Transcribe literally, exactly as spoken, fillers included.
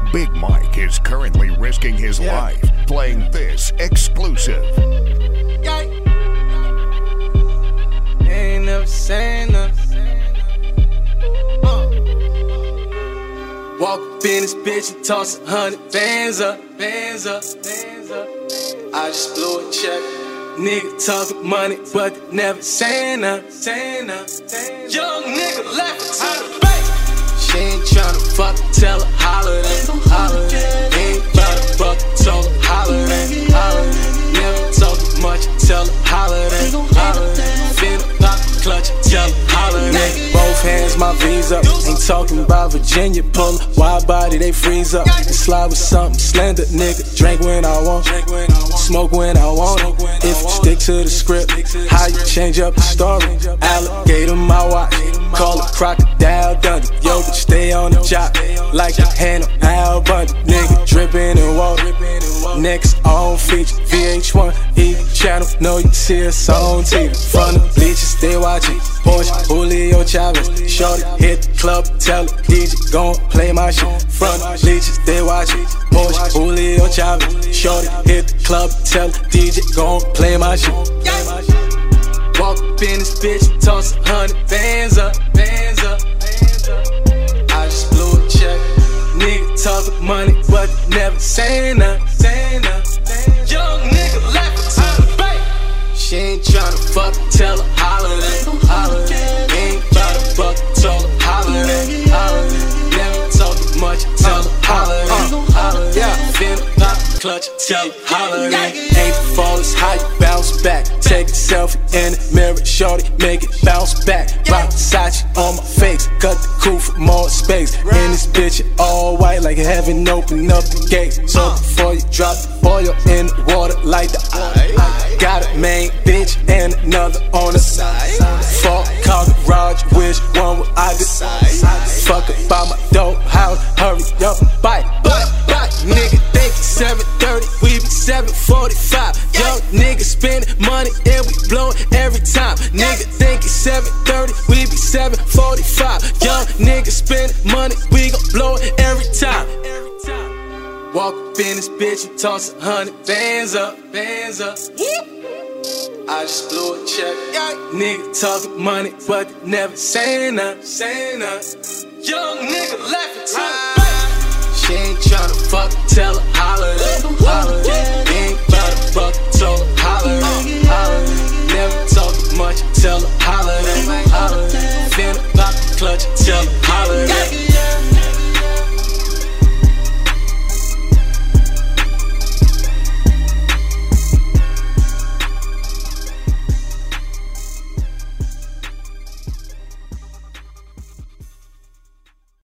Big Mike is currently risking his yeah. life playing this exclusive. Yeah. Ain't never saying nothing. Uh. Walk up in this bitch and toss a hundred bands up, bands up, bands up. I just blew a check. Nigga talking money, but they never saying nothing, saying nothing. Young nigga left to the bank. She ain't tryna fuck, tell her holiday, holiday. Ain't bout to fuck, told her holiday, holiday. Never talking much, tell her holiday, holiday. Finna pop the clutch, tell her holiday. Both hands, my V's up. Ain't talking about Virginia, pull her wide body, they freeze up. And slide with something slender, nigga. Drink when I want, smoke when I want it. If you stick to the script, how you change up the story? Alligator my watch, call it crocodile Dundee. Yo, bitch, stay on the job like your hand on Al Bundy. Nigga dripping in water, next on feature V H one, E channel, know you see us on T V. From the bleachers, they watching Porsche, Julio Chavez. Shorty hit the club, tell the D J, gon' play my shit. From the bleachers, they watching Porsche, Julio Chavez. Shorty hit the club, tell the D J, gon' play my shit. Walk up in this bitch and toss a hundred bands up, bands up. I just blew a check. Nigga talking money, but never saying nothing, saying nothing. Young nigga left to the bank. She ain't tryna fuck, tell her holiday, holiday. Ain't bout to fuck, told her holiday, holiday. Never talking much, tell her holiday, holiday. Yeah, finna pop the clutch, tell her holiday. Ain't the fall, it's how you bounce back. Take a selfie in the mirror, shorty, make it bounce back. Rock Versace on my face, cut the coupe for more space. In this bitch, all white like heaven, open up the gate. So before you drop the oil in the water like the I got a main bitch and another on the side. Fuck, call garage, which one will I decide? Fuck about my dope house, hurry up and bite, bite, bite. Nigga think it's seven thirty, we be seven forty-five. Young nigga spending money and we blowin' every time. Nigga think it's seven thirty, we be seven forty-five. Young nigga spending money, we gon' blow it every time. Walk up in this bitch and toss a hundred bands up, bands up. I just blew a check. Nigga talking money, but they never saying nothing, saying nothing. Young nigga left it to the bank. She ain't tryna fuck, tell